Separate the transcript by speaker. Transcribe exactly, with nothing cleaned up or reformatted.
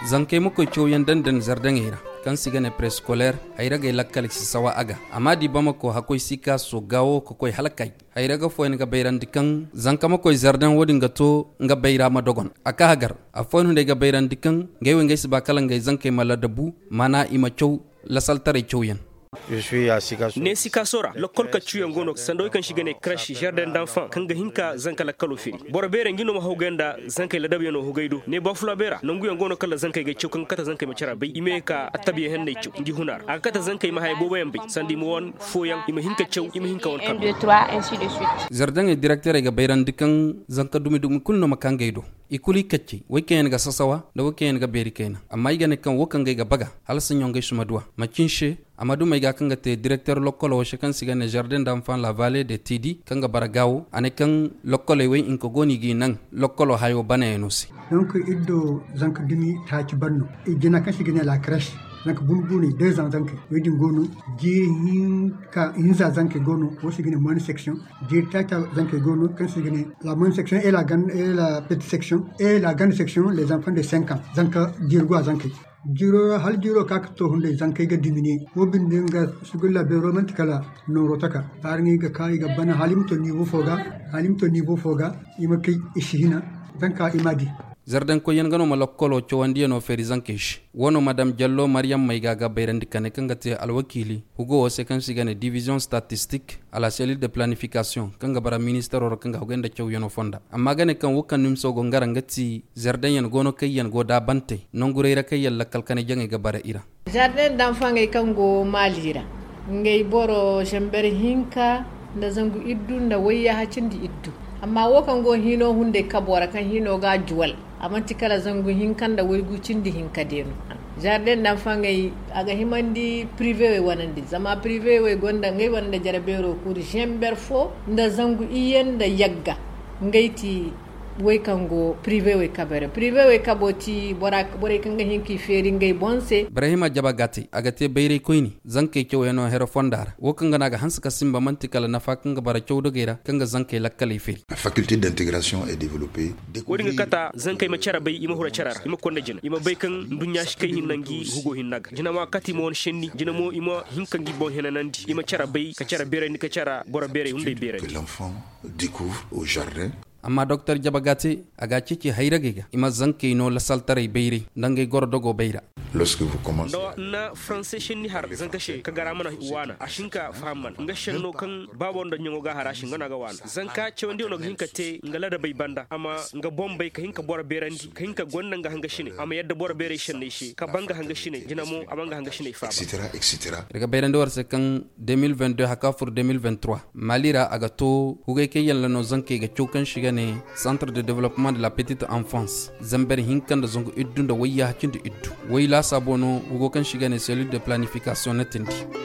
Speaker 1: zankai muko choyan dandan zardangira kan sigane prescolaire hayraga lakkal si sawa aga amadi bamako hakoy sika so gawo ko koy halakay hayraga foyn ga bayrandi kan zanka mako zardan wodi ngato nga bayra ma dogon aka hagar a foyn hunde ga bayrandi kan ngewe ngay siba kala ngay zankai mala dabu mana ima chow la saltare chowyan.
Speaker 2: Je suis à Sikaso.
Speaker 3: Ne Sikasora, l'école que tu ngono sandoy kan shigane crash jardin d'enfants kan ga hinka zanka la kalofiri. Bora bere ngino ma hoganda zanka la dabiyo no hogaido. Ne bafula bera nangu ngono kala zanka ga chukan kata zanka ma cara bai ime ka atabiye henne chu ndi hunar. Akata zanka ma hay bobo yambi sandi mo won foyan ime hinka chu ime hinka won
Speaker 4: un deux trois ainsi de suite.
Speaker 1: Jardin e directeur ga bayran dikan zanka dumi dumi kunno makangaido. Ikuli kacce wai kayan ga sasawa da wai kayan ga beri kaina amma iga ne kan wakan ga baga hal sun yonga su maduwa makinshe amadu mai ga kan ga te directeur local wa kan siga ne jardin d'enfants la vallée de Tidi kan ga baragawo ane kan local wai in ko goni gi nan local hayo bana enosi
Speaker 5: donc iddo zanka dumi ta ci banno idina kan siga ne la crèche donc bumbuni deux ans donc wedi ngonu je hinka hinza zanke gono wo sigine mon section je tata zanke gono kan sigine la mon section et la grande et la petite section et la grande section les enfants de cinq ans zanka dirgo zanke jiro hal jiro kak to hunde zanke ga dimini wo binde nga sugulla be romantikala no rotaka tarni ga kai ga bana halim to niveau foga halim to niveau foga imake ishina zanka imadi
Speaker 1: zardan ko yen gano malakkolo chowandi no feri zankesh wono madame Diallo Mariam Maigaga bayrandi kane kangate alwakili hugo wose kan sigane division statistique à la cellule de planification kanga bara ministère ro kanga hogenda chow yono fonda amma gane kan wukan nim sogo ngara ngati zardan yen gono kayyan go da bante nongure kay yalla kalkane jange ga bara ira
Speaker 6: jardin d'enfants ngay kango malira ngay boro chamber hinka da zangu iddu da wayya hacindi iddu amma wokan go hino hunde kabora kan hino ga juwal amanti kala zangu hinkan da waygu cindi hinka denu jardin d'enfants ngay aga himandi privé we wanandi zama privé we gonda ngay wanda jarabero kur chamber fo nda zangu iyen da yagga ngayti way kango privé way kabere privé way kaboti bora bora kanga hinki feri ngay bonse
Speaker 1: Ibrahima Jabagati agate bayre koyni zanke cew eno hero fondar wo kanga naga hanska simba mantikala nafa kanga bara cew dogera kanga zanke lakkale feri
Speaker 7: la faculté d'intégration est développée
Speaker 3: wodi nga kata zanke ma cara bay ima hura carar ima konda jina ima bay kan dunya shi kai hinangi hugo hinnaga jina ma kati mo shenni jina mo ima hinkangi bon henanandi ima cara bay ka cara bere ni ka cara bora bere hunde bere
Speaker 7: que l'enfant découvre au jardin.
Speaker 1: amma docteur Jabagati aga cici hayragega ima zanke no la saltare bayri dange gordogo bayra
Speaker 7: lorsque vous commencez
Speaker 3: do na français shenni har zanka she ka gara mana wana ashinka fahamman nga shenno kan babon da nyongo ga harashin ngana ga wana zanka ce wandi ono hinka te ngala da bay banda amma nga bombay ka hinka bora berandi ka hinka gonna nga hanga shine amma yadda bora bere shenne shi ka banga hanga shine jinamo abanga hanga shine fa
Speaker 7: etc etc
Speaker 1: daga bayrandi warse kan deux mille vingt-deux haka pour deux mille vingt-trois malira aga to hugay ke yalla no zanke ga chokan shiga ne centre de développement de la petite enfance zamber hinkanda zongo iddu da wayya hakinde iddu wayla sabono ugo kan shiga ne cellule de planification netindi